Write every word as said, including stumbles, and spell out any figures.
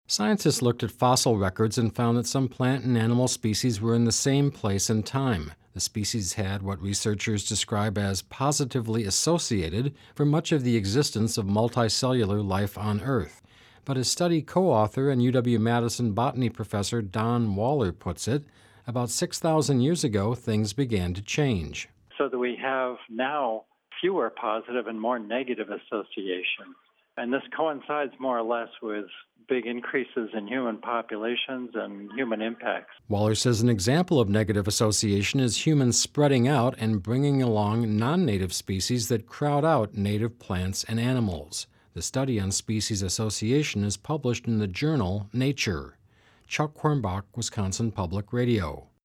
Scientists looked at fossil records and found that some plant and animal species were in the same place and time. The species had what researchers describe as positively associated for much of the existence of multicellular life on Earth. But as study co-author and U W-Madison botany professor Don Waller puts it, about six thousand years ago, things began to change. So that we have now fewer positive and more negative associations. And this coincides more or less with big increases in human populations and human impacts. Waller says an example of negative association is humans spreading out and bringing along non-native species that crowd out native plants and animals. The study on species association is published in the journal Nature. Chuck Quirmbach, Wisconsin Public Radio.